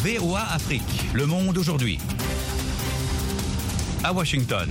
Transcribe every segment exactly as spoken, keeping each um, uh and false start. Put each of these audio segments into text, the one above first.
V O A Afrique, le monde aujourd'hui. À Washington.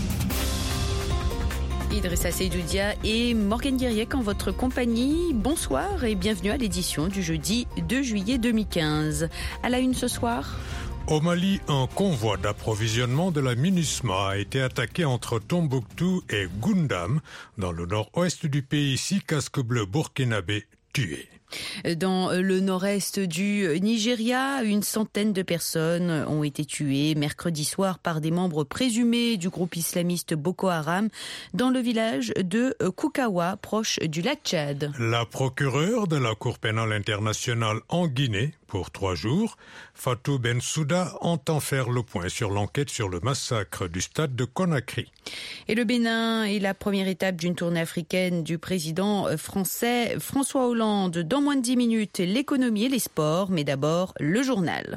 Idrissa Seydoudia et Morgane Guiriec en votre compagnie. Bonsoir et bienvenue à l'édition du jeudi deux juillet deux mille quinze. À la une ce soir. Au Mali, un convoi d'approvisionnement de la MINUSMA a été attaqué entre Tombouctou et Goundam, dans le nord-ouest du pays. Six casques bleus burkinabés tués. Dans le nord-est du Nigeria, une centaine de personnes ont été tuées mercredi soir par des membres présumés du groupe islamiste Boko Haram dans le village de Koukawa, proche du lac Tchad. La procureure de la Cour pénale internationale en Guinée, pour trois jours, Fatou Bensouda, entend faire le point sur l'enquête sur le massacre du stade de Conakry. Et le Bénin est la première étape d'une tournée africaine du président français François Hollande. Dans moins de dix minutes, l'économie et les sports, mais d'abord le journal.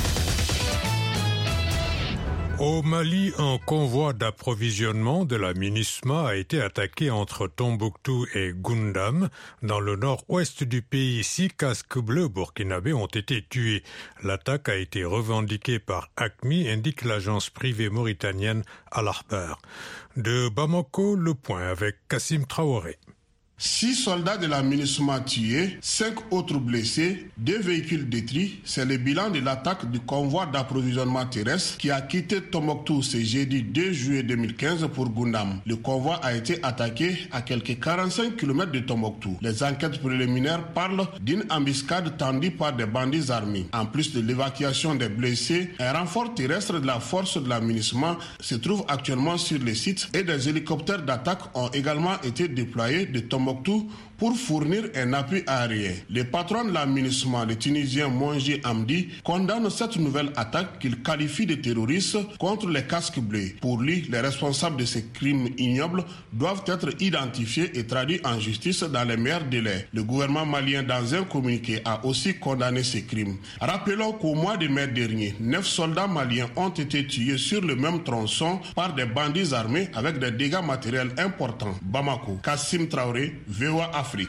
Au Mali, un convoi d'approvisionnement de la MINUSMA a été attaqué entre Tombouctou et Goundam. Dans le nord-ouest du pays, six casques bleus burkinabés ont été tués. L'attaque a été revendiquée par A C M I, indique l'agence privée mauritanienne Al-Ahbar. De Bamako, le point avec Kassim Traoré. Six soldats de la MINUSMA tués, cinq autres blessés, deux véhicules détruits. C'est le bilan de l'attaque du convoi d'approvisionnement terrestre qui a quitté Tombouctou ce jeudi deux juillet deux mille quinze pour Goundam. Le convoi a été attaqué à quelques quarante-cinq kilomètres de Tombouctou. Les enquêtes préliminaires parlent d'une embuscade tendue par des bandits armés. En plus de l'évacuation des blessés, un renfort terrestre de la force de la MINUSMA se trouve actuellement sur le site et des hélicoptères d'attaque ont également été déployés de Tombouctou pour fournir un appui aérien. Le patron de la MINUSMA, le Tunisien Monji Amdi, condamne cette nouvelle attaque qu'il qualifie de terroriste contre les casques bleus. Pour lui, les responsables de ces crimes ignobles doivent être identifiés et traduits en justice dans les meilleurs délais. Le gouvernement malien, dans un communiqué, a aussi condamné ces crimes. Rappelons qu'au mois de mai dernier, neuf soldats maliens ont été tués sur le même tronçon par des bandits armés avec des dégâts matériels importants. Bamako, Kassim Traoré, V O A Afrique.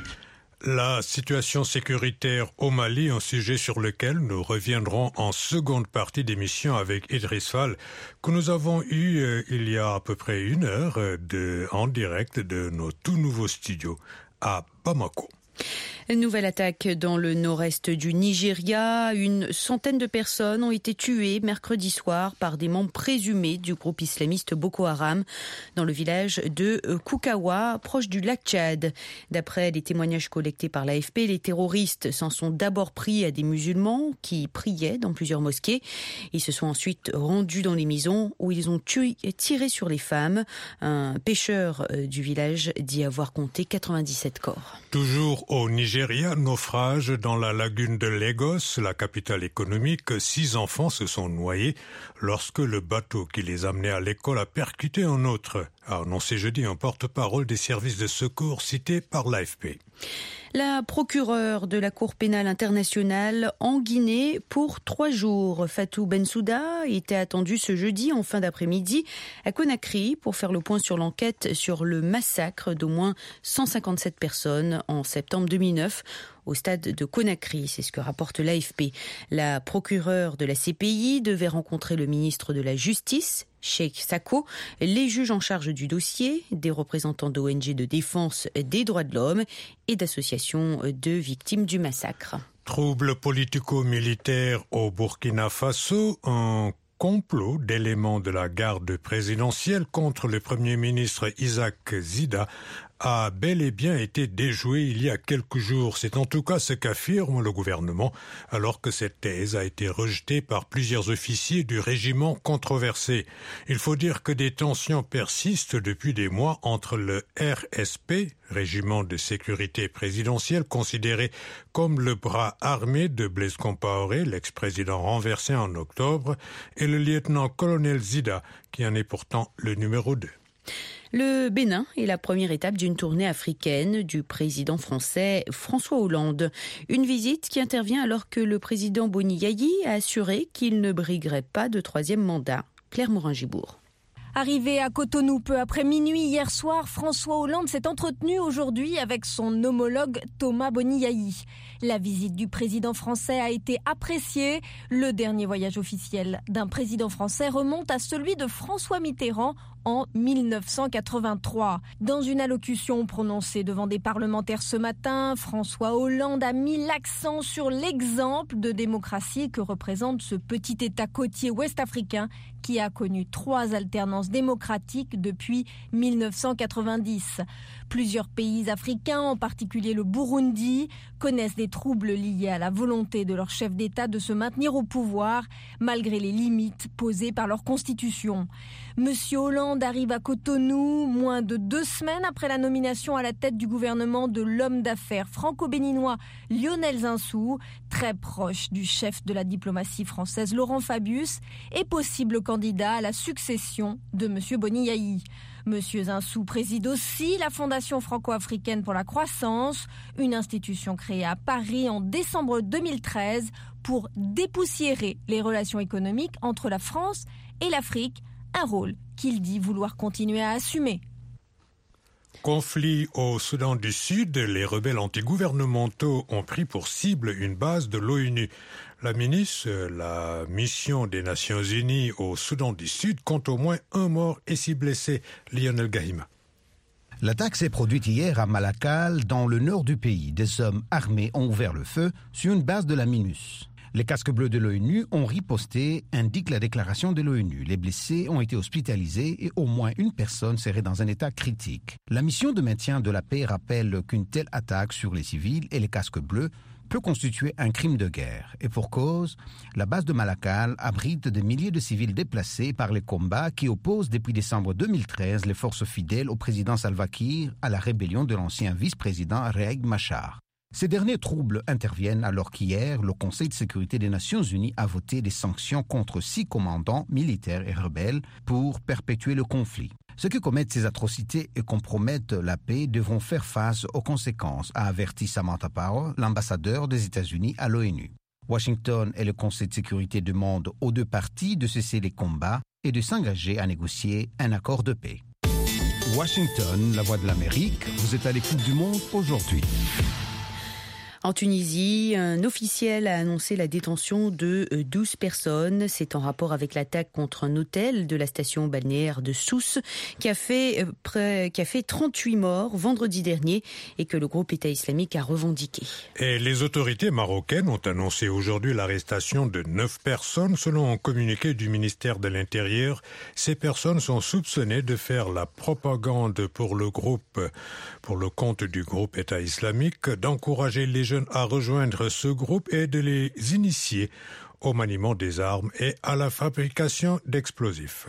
La situation sécuritaire au Mali, un sujet sur lequel nous reviendrons en seconde partie d'émission avec Idriss Fall, que nous avons eu euh, il y a à peu près une heure euh, de, en direct de nos tout nouveaux studios à Bamako. Une nouvelle attaque dans le nord-est du Nigeria. Une centaine de personnes ont été tuées mercredi soir par des membres présumés du groupe islamiste Boko Haram dans le village de Koukawa, proche du lac Tchad. D'après les témoignages collectés par l'A F P, les terroristes s'en sont d'abord pris à des musulmans qui priaient dans plusieurs mosquées. Ils se sont ensuite rendus dans les maisons où ils ont tué, tiré sur les femmes. Un pêcheur du village dit avoir compté quatre-vingt-dix-sept corps. Toujours au Nigeria, naufrage dans la lagune de Lagos, la capitale économique. Six enfants se sont noyés lorsque le bateau qui les amenait à l'école a percuté un autre, a annoncé jeudi un porte-parole des services de secours cité par l'A F P. La procureure de la Cour pénale internationale en Guinée pour trois jours. Fatou Bensouda était attendue ce jeudi en fin d'après-midi à Conakry pour faire le point sur l'enquête sur le massacre d'au moins cent cinquante-sept personnes en septembre deux mille neuf au stade de Conakry. C'est ce que rapporte l'A F P. La procureure de la C P I devait rencontrer le ministre de la Justice, Cheikh Sako, les juges en charge du dossier, des représentants d'O N G de défense des droits de l'homme et d'associations de victimes du massacre. Troubles politico-militaires au Burkina Faso, un complot d'éléments de la garde présidentielle contre le Premier ministre Isaac Zida a bel et bien été déjoué il y a quelques jours. C'est en tout cas ce qu'affirme le gouvernement, alors que cette thèse a été rejetée par plusieurs officiers du régiment controversé. Il faut dire que des tensions persistent depuis des mois entre le R S P, régiment de sécurité présidentielle considéré comme le bras armé de Blaise Compaoré, l'ex-président renversé en octobre, et le lieutenant-colonel Zida, qui en est pourtant le numéro deux. Le Bénin est la première étape d'une tournée africaine du président français François Hollande. Une visite qui intervient alors que le président Boni Yayi a assuré qu'il ne briguerait pas de troisième mandat. Claire Morin-Gibourg. Arrivé à Cotonou peu après minuit hier soir, François Hollande s'est entretenu aujourd'hui avec son homologue Thomas Boniaï. La visite du président français a été appréciée. Le dernier voyage officiel d'un président français remonte à celui de François Mitterrand en mille neuf cent quatre-vingt-trois. Dans une allocution prononcée devant des parlementaires ce matin, François Hollande a mis l'accent sur l'exemple de démocratie que représente ce petit État côtier ouest-africain qui a connu trois alternances démocratiques depuis mille neuf cent quatre-vingt-dix. Plusieurs pays africains, en particulier le Burundi, connaissent des troubles liés à la volonté de leur chef d'État de se maintenir au pouvoir, malgré les limites posées par leur constitution. Monsieur Hollande arrive à Cotonou moins de deux semaines après la nomination à la tête du gouvernement de l'homme d'affaires franco-béninois Lionel Zinsou, très proche du chef de la diplomatie française Laurent Fabius, et possible candidat à la succession de Monsieur Boniaï. Monsieur Zinsou préside aussi la Fondation franco-africaine pour la croissance, une institution créée à Paris en décembre deux mille treize pour dépoussiérer les relations économiques entre la France et l'Afrique, un rôle qu'il dit vouloir continuer à assumer. Conflit au Soudan du Sud, les rebelles antigouvernementaux ont pris pour cible une base de l'ONU. La ministre, la mission des Nations Unies au Soudan du Sud compte au moins un mort et six blessés. Lionel Gahima. L'attaque s'est produite hier à Malakal, dans le nord du pays. Des hommes armés ont ouvert le feu sur une base de la MINUS. Les casques bleus de l'ONU ont riposté, indique la déclaration de l'ONU. Les blessés ont été hospitalisés et au moins une personne serait dans un état critique. La mission de maintien de la paix rappelle qu'une telle attaque sur les civils et les casques bleus peut constituer un crime de guerre. Et pour cause, la base de Malakal abrite des milliers de civils déplacés par les combats qui opposent depuis décembre deux mille treize les forces fidèles au président Salva Kiir à la rébellion de l'ancien vice-président Riek Machar. Ces derniers troubles interviennent alors qu'hier, le Conseil de sécurité des Nations Unies a voté des sanctions contre six commandants militaires et rebelles pour perpétuer le conflit. Ceux qui commettent ces atrocités et compromettent la paix devront faire face aux conséquences, a averti Samantha Power, l'ambassadeur des États-Unis à l'ONU. Washington et le Conseil de sécurité demandent aux deux parties de cesser les combats et de s'engager à négocier un accord de paix. Washington, la voix de l'Amérique, vous êtes à l'écoute du monde aujourd'hui. En Tunisie, un officiel a annoncé la détention de douze personnes. C'est en rapport avec l'attaque contre un hôtel de la station balnéaire de Sousse qui a fait, près, qui a fait trente-huit morts vendredi dernier et que le groupe État islamique a revendiqué. Et les autorités marocaines ont annoncé aujourd'hui l'arrestation de neuf personnes selon un communiqué du ministère de l'Intérieur. Ces personnes sont soupçonnées de faire la propagande pour le groupe, pour le compte du groupe État islamique, d'encourager les jeunes à rejoindre ce groupe et de les initier au maniement des armes et à la fabrication d'explosifs.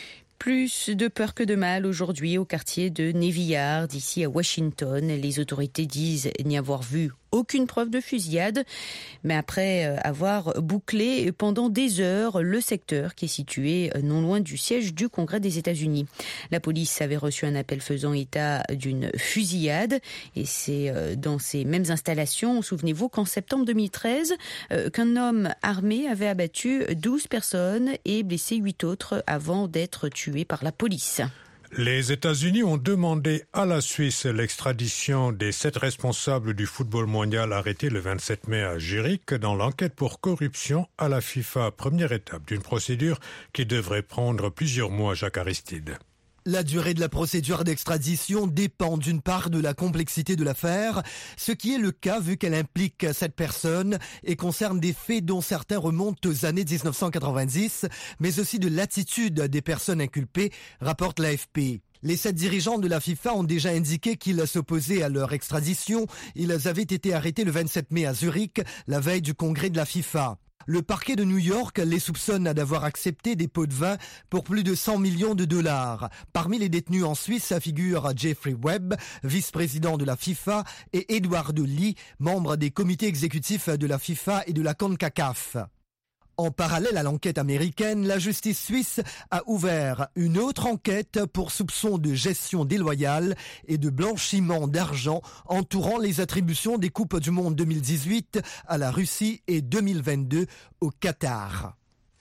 Plus de peur que de mal aujourd'hui au quartier de Nevillard, d'ici à Washington. Les autorités disent n'y avoir vu aucune preuve de fusillade, mais après avoir bouclé pendant des heures le secteur qui est situé non loin du siège du Congrès des États-Unis. La police avait reçu un appel faisant état d'une fusillade et c'est dans ces mêmes installations, souvenez-vous qu'en septembre deux mille treize, qu'un homme armé avait abattu douze personnes et blessé huit autres avant d'être tué par la police. Les États-Unis ont demandé à la Suisse l'extradition des sept responsables du football mondial arrêtés le vingt-sept mai à Zurich dans l'enquête pour corruption à la FIFA, première étape d'une procédure qui devrait prendre plusieurs mois, Jacques Aristide. La durée de la procédure d'extradition dépend d'une part de la complexité de l'affaire, ce qui est le cas vu qu'elle implique cette personne et concerne des faits dont certains remontent aux années dix-neuf cent quatre-vingt-dix, mais aussi de l'attitude des personnes inculpées, rapporte l'A F P. Les sept dirigeants de la FIFA ont déjà indiqué qu'ils s'opposaient à leur extradition. Ils avaient été arrêtés le vingt-sept mai à Zurich, la veille du congrès de la FIFA. Le parquet de New York les soupçonne d'avoir accepté des pots de vin pour plus de cent millions de dollars. Parmi les détenus en Suisse figurent Jeffrey Webb, vice-président de la FIFA, et Edward Lee, membre des comités exécutifs de la FIFA et de la CONCACAF. En parallèle à l'enquête américaine, la justice suisse a ouvert une autre enquête pour soupçons de gestion déloyale et de blanchiment d'argent entourant les attributions des Coupes du Monde deux mille dix-huit à la Russie et deux mille vingt-deux au Qatar.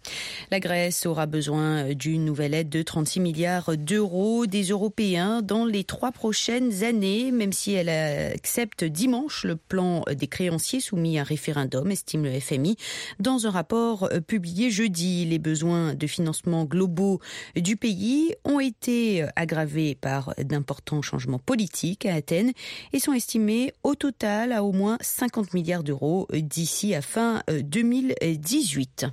La Grèce aura besoin d'une nouvelle aide de trente-six milliards d'euros des Européens dans les trois prochaines années, même si elle accepte dimanche le plan des créanciers soumis à un référendum, estime le F M I. Dans un rapport publié jeudi, les besoins de financement globaux du pays ont été aggravés par d'importants changements politiques à Athènes et sont estimés au total à au moins cinquante milliards d'euros d'ici à fin deux mille dix-huit.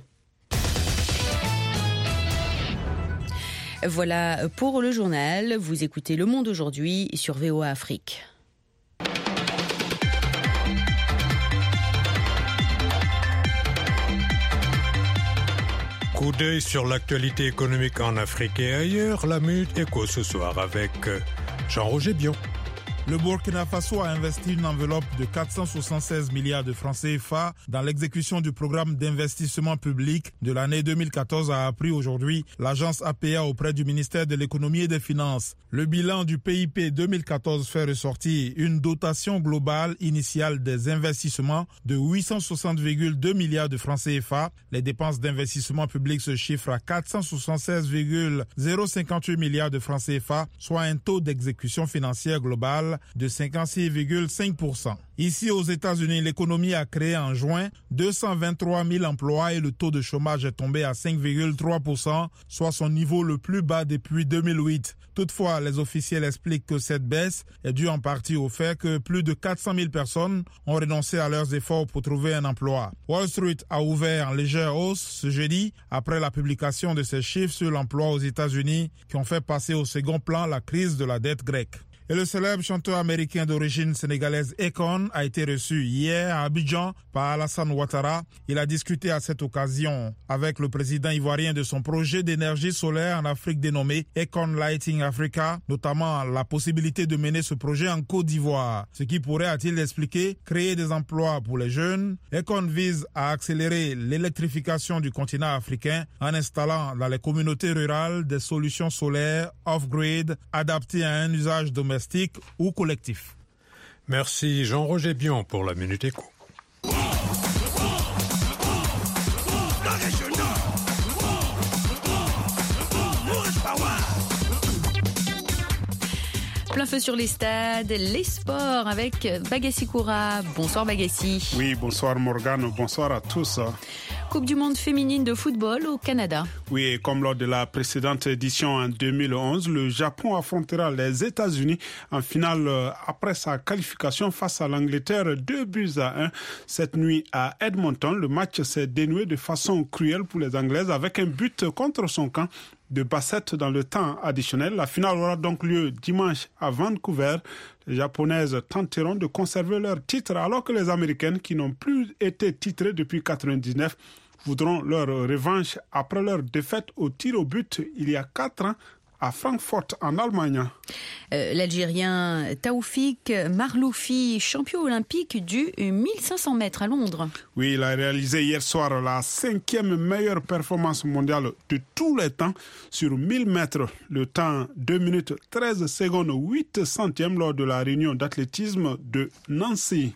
Voilà pour le journal. Vous écoutez Le Monde aujourd'hui sur V O A Afrique. Coup d'œil sur l'actualité économique en Afrique et ailleurs. La Minute Éco ce soir avec Jean-Roger Bion. Le Burkina Faso a investi une enveloppe de quatre cent soixante-seize milliards de francs C F A dans l'exécution du programme d'investissement public de l'année deux mille quatorze, a appris aujourd'hui l'agence A P A auprès du ministère de l'économie et des finances. Le bilan du P I P deux mille quatorze fait ressortir une dotation globale initiale des investissements de huit cent soixante virgule deux milliards de francs C F A. Les dépenses d'investissement public se chiffrent à quatre cent soixante-seize virgule zéro cinquante-huit milliards de francs C F A, soit un taux d'exécution financière globale de cinquante-six virgule cinq pour cent. Ici aux États-Unis, l'économie a créé en juin deux cent vingt-trois mille emplois et le taux de chômage est tombé à cinq virgule trois pour cent, soit son niveau le plus bas depuis deux mille huit. Toutefois, les officiels expliquent que cette baisse est due en partie au fait que plus de quatre cent mille personnes ont renoncé à leurs efforts pour trouver un emploi. Wall Street a ouvert en légère hausse ce jeudi après la publication de ces chiffres sur l'emploi aux États-Unis qui ont fait passer au second plan la crise de la dette grecque. Et le célèbre chanteur américain d'origine sénégalaise Akon a été reçu hier à Abidjan par Alassane Ouattara. Il a discuté à cette occasion avec le président ivoirien de son projet d'énergie solaire en Afrique dénommé Akon Lighting Africa, notamment la possibilité de mener ce projet en Côte d'Ivoire. Ce qui pourrait, a-t-il expliqué, créer des emplois pour les jeunes. Akon vise à accélérer l'électrification du continent africain en installant dans les communautés rurales des solutions solaires off-grid adaptées à un usage domestique ou collectif. Merci Jean-Roger Bion pour la Minute Éco. Plein feu sur les stades, les sports avec Bagassi Koura. Bonsoir Bagassi. Oui, bonsoir Morgane, bonsoir à tous. Coupe du monde féminine de football au Canada. Oui, et comme lors de la précédente édition en deux mille onze, le Japon affrontera les États-Unis en finale après sa qualification face à l'Angleterre, deux buts à un. Cette nuit à Edmonton, le match s'est dénoué de façon cruelle pour les Anglaises avec un but contre son camp de Bassett dans le temps additionnel. La finale aura donc lieu dimanche à Vancouver. Les Japonaises tenteront de conserver leur titre alors que les Américaines, qui n'ont plus été titrées depuis quatre-vingt-dix-neuf, voudront leur revanche après leur défaite au tir au but il y a quatre ans à Francfort en Allemagne. Euh, L'Algérien Taoufik Marloufi, champion olympique du mille cinq cents mètres à Londres. Oui, il a réalisé hier soir la cinquième meilleure performance mondiale de tous les temps sur mille mètres. Le temps deux minutes treize secondes huit centièmes lors de la réunion d'athlétisme de Nancy.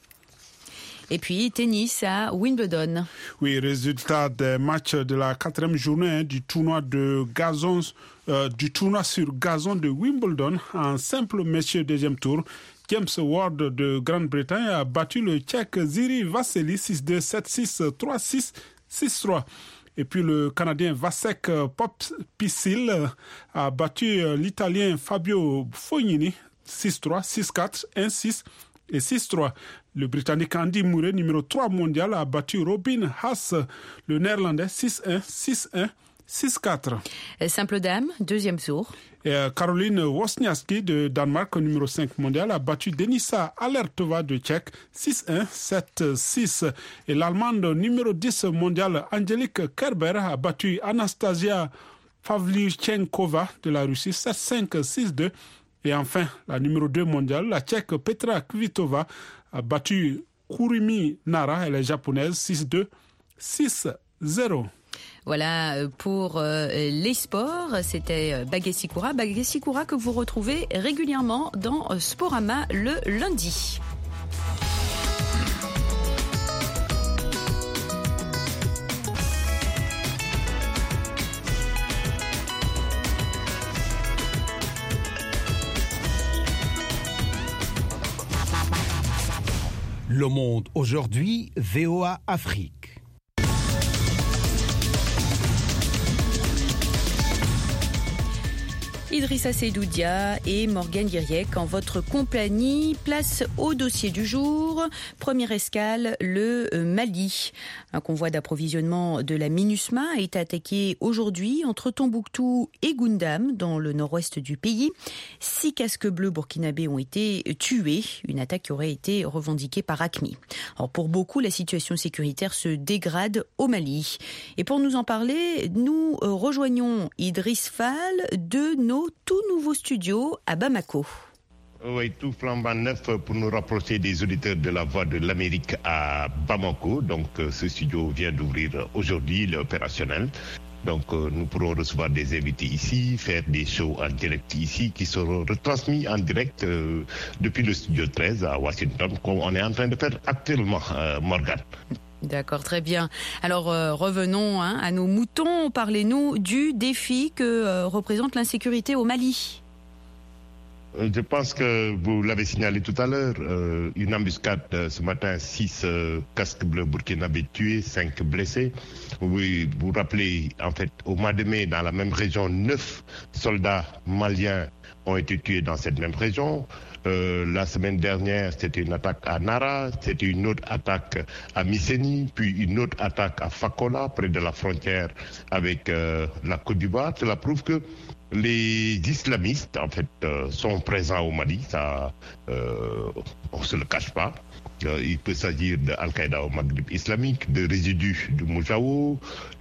Et puis, tennis à Wimbledon. Oui, résultat des matchs de la quatrième journée hein, du tournoi de gazon, euh, du tournoi sur gazon de Wimbledon en simple messieurs deuxième tour. James Ward de Grande-Bretagne a battu le Tchèque Ziri Vasily six deux, sept six, trois six, six trois. Et puis le Canadien Vasek Pospisil a battu l'Italien Fabio Fognini six trois, six quatre, un six et six trois. Le Britannique Andy Murray, numéro trois mondial, a battu Robin Haas, le Néerlandais six un, six un, six quatre. Simple dame, deuxième tour. Et Caroline Wozniacki de Danemark, numéro cinq mondial, a battu Denisa Alertova de Tchèque six un, sept six. Et l'Allemande numéro dix mondial, Angelique Kerber, a battu Anastasia Pavlyuchenkova de la Russie sept cinq, six deux. Et enfin, la numéro deux mondiale, la Tchèque Petra Kvitova, a battu Kurumi Nara, elle est japonaise, six deux, six zéro. Voilà pour euh, les sports, c'était Bagassi Koura. Bagassi Koura que vous retrouvez régulièrement dans Sporama le lundi. Le Monde aujourd'hui, V O A Afrique. Idrissa Seydoudia et Morgane Guiriec en votre compagnie. Place au dossier du jour. Première escale, le Mali. Un convoi d'approvisionnement de la MINUSMA a été attaqué aujourd'hui entre Tombouctou et Goundam, dans le nord-ouest du pays. Six casques bleus burkinabés ont été tués. Une attaque qui aurait été revendiquée par A Q M I. Alors pour beaucoup, la situation sécuritaire se dégrade au Mali. Et pour nous en parler, nous rejoignons Idriss Fall de nos tout nouveaux studios à Bamako. Oui, tout flambant neuf pour nous rapprocher des auditeurs de la Voix de l'Amérique à Bamako. Donc ce studio vient d'ouvrir aujourd'hui, il est opérationnel. Donc euh, nous pourrons recevoir des invités ici, faire des shows en direct ici qui seront retransmis en direct euh, depuis le studio treize à Washington, comme on est en train de faire actuellement, euh, Morgane. D'accord, très bien. Alors euh, revenons hein, à nos moutons. Parlez-nous du défi que euh, représente l'insécurité au Mali. Je pense que vous l'avez signalé tout à l'heure, euh, une embuscade euh, ce matin, six euh, casques bleus burkinabés tués, cinq blessés. Oui, vous vous rappelez, en fait, au mois de mai, dans la même région, neuf soldats maliens ont été tués dans cette même région. Euh, la semaine dernière, c'était une attaque à Nara, c'était une autre attaque à Misséni, puis une autre attaque à Fakola, près de la frontière avec euh, la Côte d'Ivoire. Cela prouve que les islamistes, en fait, euh, sont présents au Mali, ça, euh, on ne se le cache pas. Euh, il peut s'agir d'Al-Qaïda au Maghreb islamique, de résidus du Moujao,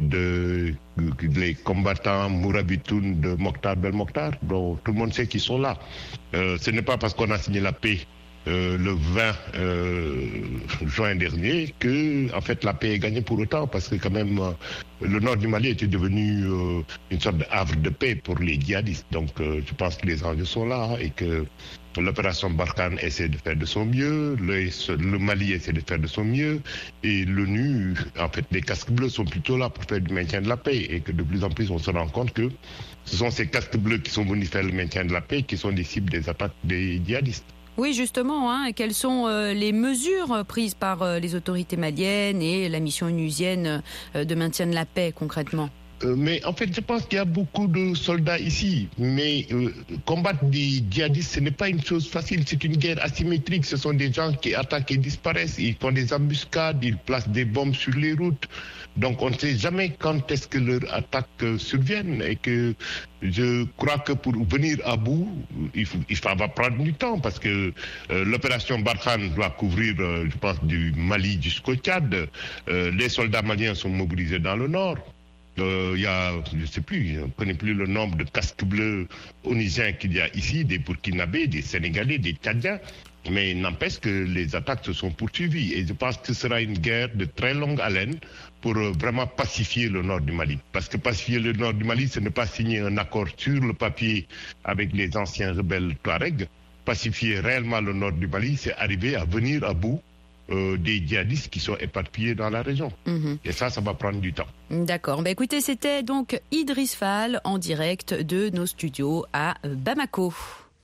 de, de les combattants Mourabitoun de Mokhtar Belmokhtar, dont tout le monde sait qu'ils sont là. Euh, ce n'est pas parce qu'on a signé la paix Euh, le vingt euh, juin dernier que en fait la paix est gagnée pour autant, parce que quand même euh, le nord du Mali était devenu euh, une sorte de havre de paix pour les djihadistes. Donc euh, je pense que les enjeux sont là et que l'opération Barkhane essaie de faire de son mieux, le, le Mali essaie de faire de son mieux, et l'ONU, en fait les casques bleus sont plutôt là pour faire du maintien de la paix, et que de plus en plus on se rend compte que ce sont ces casques bleus qui sont venus faire le maintien de la paix qui sont des cibles des attaques des djihadistes. Oui, justement, hein, quelles sont euh, les mesures prises par euh, les autorités maliennes et la mission onusienne euh, de maintien de la paix concrètement ? Euh, mais en fait, je pense qu'il y a beaucoup de soldats ici. Mais euh, combattre des djihadistes, ce n'est pas une chose facile. C'est une guerre asymétrique. Ce sont des gens qui attaquent et disparaissent. Ils font des embuscades, ils placent des bombes sur les routes. Donc on ne sait jamais quand est-ce que leurs attaques euh, surviennent. Et que je crois que pour venir à bout, il, faut, il va prendre du temps. Parce que euh, l'opération Barkhane doit couvrir, euh, je pense, du Mali jusqu'au Tchad. Euh, les soldats maliens sont mobilisés dans le nord. Il euh, y a, je ne sais plus, je ne connais plus le nombre de casques bleus onusiens qu'il y a ici, des Burkinabés, des Sénégalais, des Tchadiens, mais n'empêche que les attaques se sont poursuivies. Et je pense que ce sera une guerre de très longue haleine pour euh, vraiment pacifier le nord du Mali. Parce que pacifier le nord du Mali, ce n'est pas signer un accord sur le papier avec les anciens rebelles Touaregs. Pacifier réellement le nord du Mali, c'est arriver à venir à bout Euh, des djihadistes qui sont éparpillés dans la région. Mmh. Et ça, ça va prendre du temps. D'accord. Bah, écoutez, c'était donc Idriss Fall en direct de nos studios à Bamako.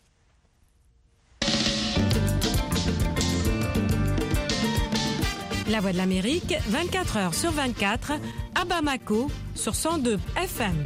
La Voix de l'Amérique, vingt-quatre heures sur vingt-quatre, à Bamako, sur cent deux F M.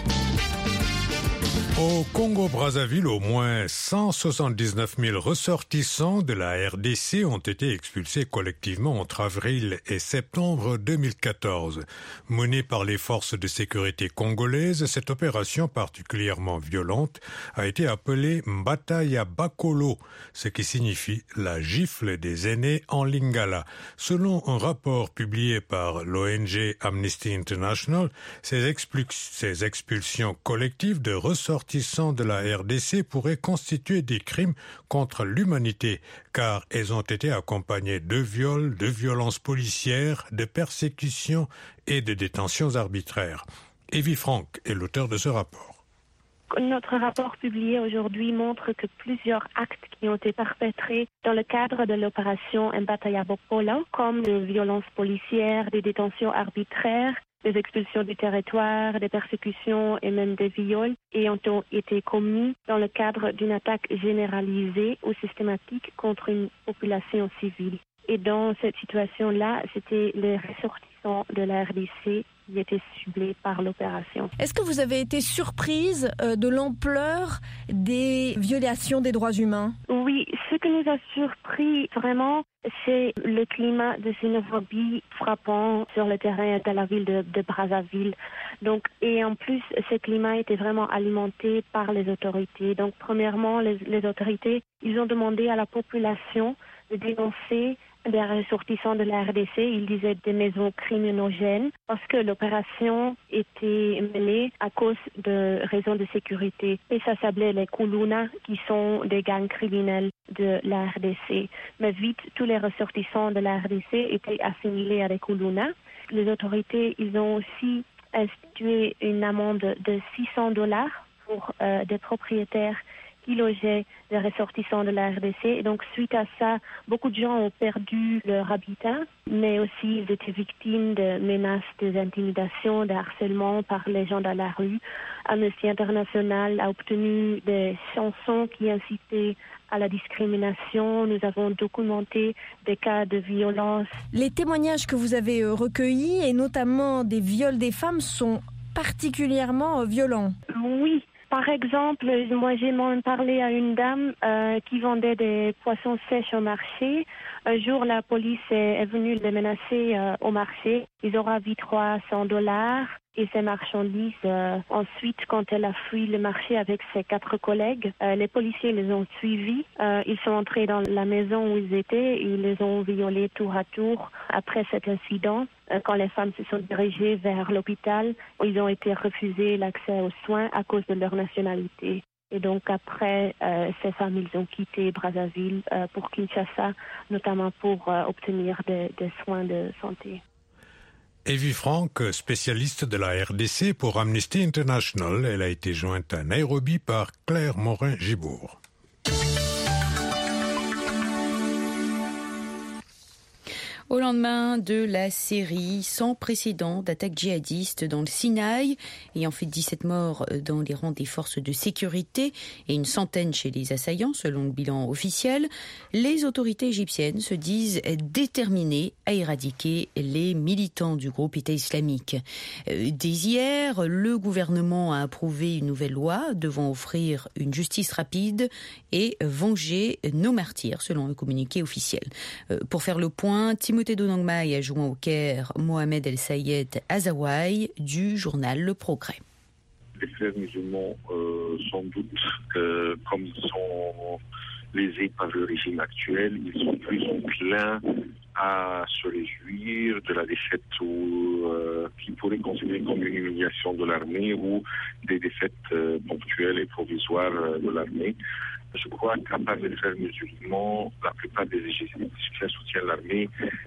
Au Congo-Brazzaville, au moins cent soixante-dix-neuf mille ressortissants de la R D C ont été expulsés collectivement entre avril et septembre deux mille quatorze. Menée par les forces de sécurité congolaises, cette opération particulièrement violente a été appelée Mbataya Bakolo, ce qui signifie la gifle des aînés en lingala. Selon un rapport publié par l'O N G Amnesty International, ces, expul- ces expulsions collectives de ressortissants de la R D C pourraient constituer des crimes contre l'humanité, car elles ont été accompagnées de viols, de violences policières, de persécutions et de détentions arbitraires. Evie Franck est l'auteur de ce rapport. Notre rapport publié aujourd'hui montre que plusieurs actes qui ont été perpétrés dans le cadre de l'opération Mbataya Bakolo, comme des violences policières, des détentions arbitraires, des expulsions du territoire, des persécutions et même des viols, et ont été commis dans le cadre d'une attaque généralisée ou systématique contre une population civile. Et dans cette situation-là, c'était les ressortissants de la R D C qui étaient ciblés par l'opération. Est-ce que vous avez été surprise de l'ampleur des violations des droits humains? Oui, ce qui nous a surpris vraiment, c'est le climat de xénophobie frappant sur le terrain de la ville de, de Brazzaville. Donc, et en plus, ce climat était vraiment alimenté par les autorités. Donc, premièrement, les, les autorités, ils ont demandé à la population de dénoncer des ressortissants de la R D C, ils disaient des maisons criminogènes, parce que l'opération était menée à cause de raisons de sécurité. Et ça s'appelait les Kuluna, qui sont des gangs criminels de la R D C. Mais vite, tous les ressortissants de la R D C étaient assimilés à des Kuluna. Les autorités, ils ont aussi institué une amende de six cents dollars pour euh, des propriétaires qui logeaient des ressortissants de la R D C. Et donc, suite à ça, beaucoup de gens ont perdu leur habitat, mais aussi ils étaient victimes de menaces, des intimidations, de harcèlement par les gens dans la rue. Amnesty International a obtenu des chansons qui incitaient à la discrimination. Nous avons documenté des cas de violence. Les témoignages que vous avez recueillis, et notamment des viols des femmes, sont particulièrement violents. Oui. Par exemple, moi j'ai même parlé à une dame euh, qui vendait des poissons sèches au marché. Un jour, la police est, est venue les menacer euh, au marché. Ils auraient vu trois cents dollars et ses marchandises. Euh, ensuite, quand elle a fui le marché avec ses quatre collègues, euh, les policiers les ont suivis. Euh, ils sont entrés dans la maison où ils étaient et ils les ont violés tour à tour. Après cet incident, euh, quand les femmes se sont dirigées vers l'hôpital, ils ont été refusés l'accès aux soins à cause de leur nationalité. Et donc après, euh, ces femmes, ils ont quitté Brazzaville euh, pour Kinshasa, notamment pour euh, obtenir des, des soins de santé. Evie Franck, spécialiste de la R D C pour Amnesty International, elle a été jointe à Nairobi par Claire Morin-Gibourg. Au lendemain de la série sans précédent d'attaques djihadistes dans le Sinaï, ayant fait dix-sept morts dans les rangs des forces de sécurité et une centaine chez les assaillants, selon le bilan officiel, les autorités égyptiennes se disent déterminées à éradiquer les militants du groupe État islamique. Dès hier, le gouvernement a approuvé une nouvelle loi devant offrir une justice rapide et venger nos martyrs, selon le communiqué officiel. Pour faire le point, Timothée Donangmai a joint au Caire Mohamed El Sayed Azawai du journal Le Progrès. Les frères musulmans, euh, sans doute, euh, comme ils sont lésés par le régime actuel, ils sont plus enclins à se réjouir de la défaite ou euh, qu'ils pourraient considérer comme une humiliation de l'armée ou des défaites euh, ponctuelles et provisoires euh, de l'armée. Je crois qu'à part les frères musulmans, la plupart des Égyptiens soutiennent l'armée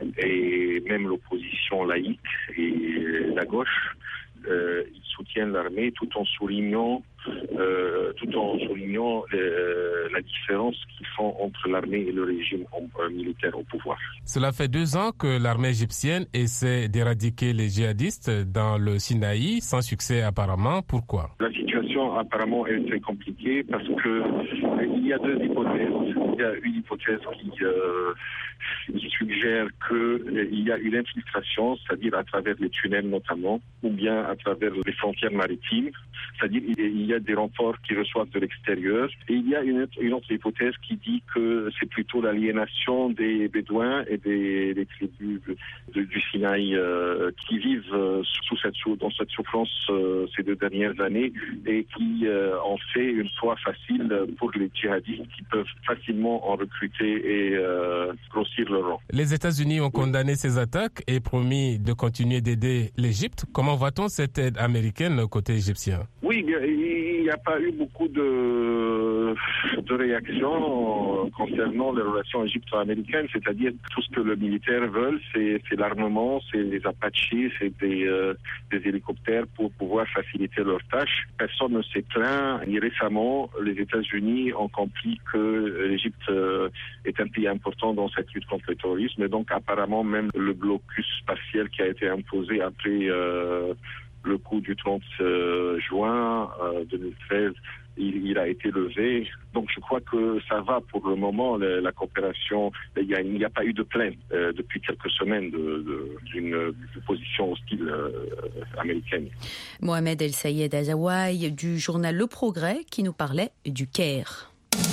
et même l'opposition laïque et la gauche, euh, ils soutiennent l'armée tout en soulignant, euh, tout en soulignant euh, la différence qu'ils font entre l'armée et le régime euh, militaire au pouvoir. Cela fait deux ans que l'armée égyptienne essaie d'éradiquer les djihadistes dans le Sinaï, sans succès apparemment. Pourquoi ? La situation apparemment est très compliquée parce que il y a deux hypothèses. Il y a une hypothèse qui, euh, qui suggère qu'il y a une infiltration, c'est-à-dire à travers les tunnels notamment, ou bien à travers les frontières maritimes, c'est-à-dire il y a des renforts qui reçoivent de l'extérieur. Et il y a une, une autre hypothèse qui dit que c'est plutôt l'aliénation des Bédouins et des, des tribus de, du Sinaï euh, qui vivent euh, sous cette, dans cette souffrance euh, ces deux dernières années et qui euh, en fait une proie facile pour les djihadistes qui peuvent facilement en recruter et euh, grossir leur rang. Les États-Unis ont condamné ces attaques et promis de continuer d'aider l'Égypte. Comment voit-on cette aide américaine côté égyptien ? Oui, il n'y a pas eu beaucoup de, de réactions concernant les relations égypto-américaines, c'est-à-dire tout ce que le militaire veut, c'est, c'est l'armement, c'est les Apaches, c'est des, euh, des hélicoptères pour pouvoir faciliter leurs tâches. Personne ne s'est plaint. Et récemment, les États-Unis ont compris que l'Égypte euh, est un pays important dans cette lutte contre le terrorisme, et donc apparemment même le blocus partiel qui a été imposé après euh, le coup du trente juin deux mille treize, il, il a été levé. Donc je crois que ça va pour le moment, la, la coopération. Il n'y a, il n'y a pas eu de plainte euh, depuis quelques semaines de, de, d'une, d'une position hostile euh, américaine. Mohamed El Sayed Azawai du journal Le Progrès qui nous parlait du Caire.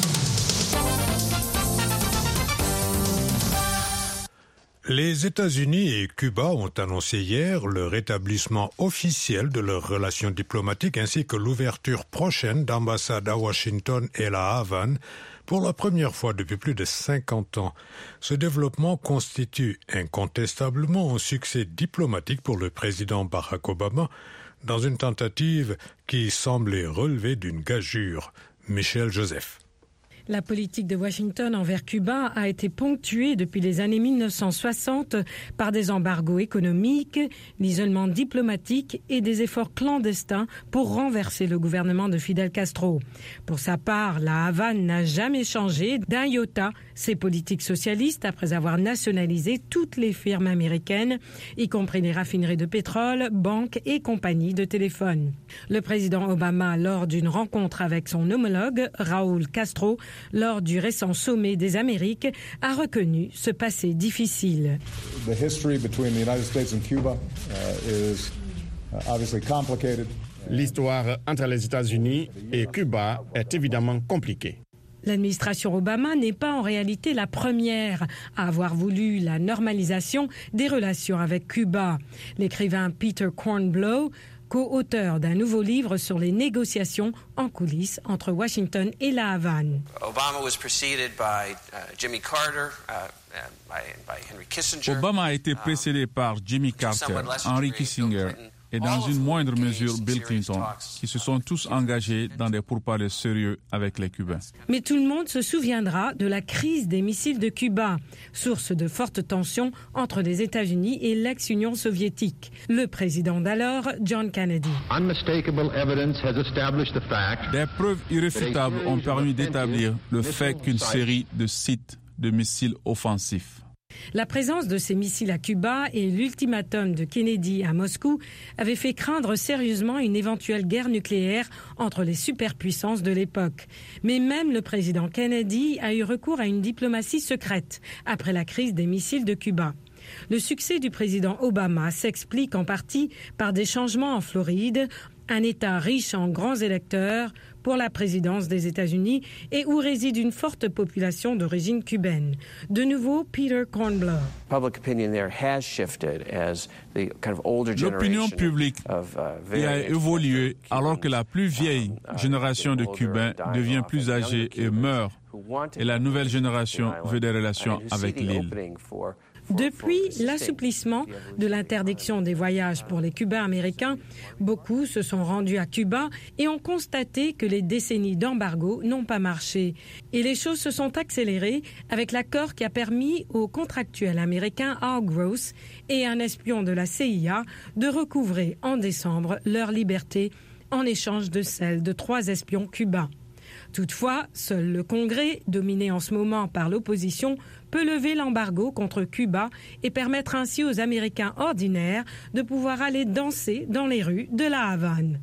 Les États-Unis et Cuba ont annoncé hier le rétablissement officiel de leurs relations diplomatiques ainsi que l'ouverture prochaine d'ambassades à Washington et la Havane pour la première fois depuis plus de cinquante ans. Ce développement constitue incontestablement un succès diplomatique pour le président Barack Obama dans une tentative qui semblait relever d'une gageure. Michel Joseph. La politique de Washington envers Cuba a été ponctuée depuis les années mille neuf cent soixante par des embargos économiques, l'isolement diplomatique et des efforts clandestins pour renverser le gouvernement de Fidel Castro. Pour sa part, la Havane n'a jamais changé d'un iota ses politiques socialistes après avoir nationalisé toutes les firmes américaines, y compris les raffineries de pétrole, banques et compagnies de téléphone. Le président Obama, lors d'une rencontre avec son homologue, Raúl Castro, lors du récent sommet des Amériques, a reconnu ce passé difficile. The history between the United States and Cuba uh, is obviously complicated. L'histoire entre les États-Unis et Cuba est évidemment compliquée. L'administration Obama n'est pas en réalité la première à avoir voulu la normalisation des relations avec Cuba. L'écrivain Peter Kornbluh, co-auteur d'un nouveau livre sur les négociations en coulisses entre Washington et la Havane. Obama was preceded by uh, Jimmy Carter, uh, by, by Henry Kissinger. Obama a été précédé par Jimmy Carter, Henry Kissinger et dans une moindre mesure Bill Clinton, qui se sont tous engagés dans des pourparlers sérieux avec les Cubains. Mais tout le monde se souviendra de la crise des missiles de Cuba, source de fortes tensions entre les États-Unis et l'ex-Union soviétique. Le président d'alors, John Kennedy. Des preuves irréfutables ont permis d'établir le fait qu'une série de sites de missiles offensifs. La présence de ces missiles à Cuba et l'ultimatum de Kennedy à Moscou avaient fait craindre sérieusement une éventuelle guerre nucléaire entre les superpuissances de l'époque. Mais même le président Kennedy a eu recours à une diplomatie secrète après la crise des missiles de Cuba. Le succès du président Obama s'explique en partie par des changements en Floride, un État riche en grands électeurs pour la présidence des États-Unis et où réside une forte population d'origine cubaine. De nouveau, Peter Kornbluh. L'opinion publique y a évolué alors que la plus vieille génération de Cubains devient plus âgée et meurt, et la nouvelle génération veut des relations avec l'île. Depuis l'assouplissement de l'interdiction des voyages pour les Cubains américains, beaucoup se sont rendus à Cuba et ont constaté que les décennies d'embargo n'ont pas marché. Et les choses se sont accélérées avec l'accord qui a permis au contractuel américain Al Gross et un espion de la C I A de recouvrer en décembre leur liberté en échange de celle de trois espions cubains. Toutefois, seul le Congrès, dominé en ce moment par l'opposition, peut lever l'embargo contre Cuba et permettre ainsi aux Américains ordinaires de pouvoir aller danser dans les rues de la Havane.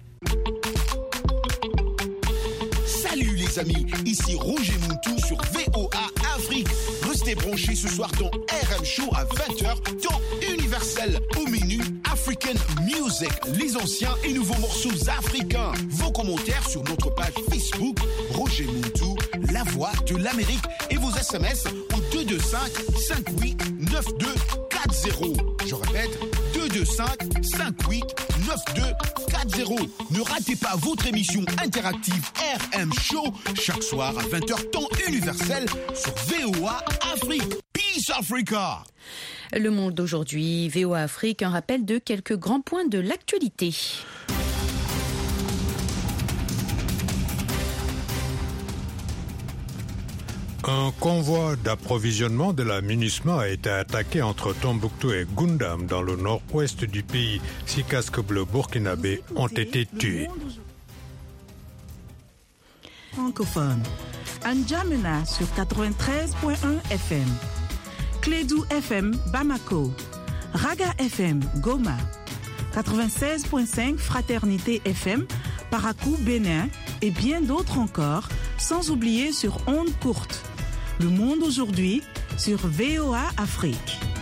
Salut les amis, ici Roger Moutou sur V O A Afrique. Restez branchés ce soir dans R M Show à vingt heures, temps universel. Au menu African Music, les anciens et nouveaux morceaux africains. Vos commentaires sur notre page Facebook, Roger Moutou, la voix de l'Amérique, et vos S M S au deux deux cinq, cinq huit, neuf deux quatre zéro. Je répète, deux deux cinq, cinq huit, neuf deux quatre zéro. Ne ratez pas votre émission interactive R M Show chaque soir à vingt heures, temps universel sur V O A Afrique. Peace Africa. Le Monde d'aujourd'hui, V O A Afrique, un rappel de quelques grands points de l'actualité. Un convoi d'approvisionnement de la MINUSMA a été attaqué entre Tombouctou et Goundam dans le nord-ouest du pays. Six casques bleus burkinabés ont été tués. Francophone. N'Djamena sur quatre-vingt-treize point un F M. Clédou F M Bamako. Raga F M Goma. quatre-vingt-seize virgule cinq Fraternité F M, Parakou, Bénin et bien d'autres encore, sans oublier sur ondes courtes. Le monde aujourd'hui sur V O A Afrique.